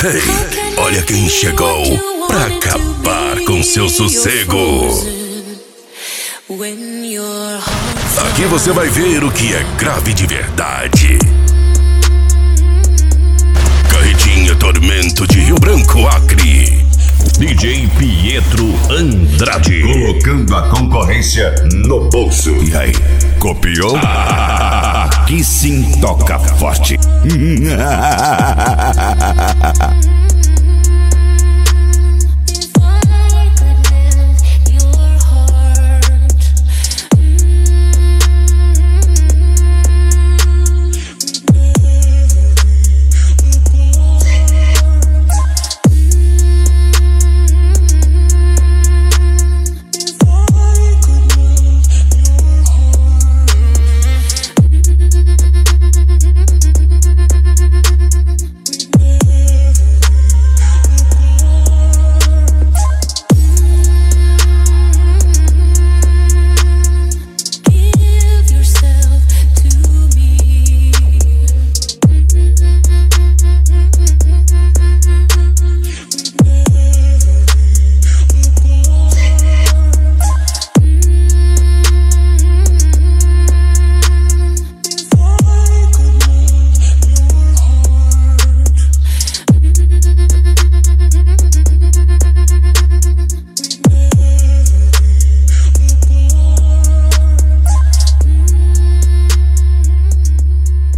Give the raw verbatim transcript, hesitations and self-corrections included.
Hey, olha quem chegou pra acabar com seu sossego. Aqui você vai ver o que é grave de verdade. Carretinha Tormento de Rio Branco, Acre. D J Pietro Andrade, colocando a concorrência no bolso. E aí, copiou? Aqui sim toca forte.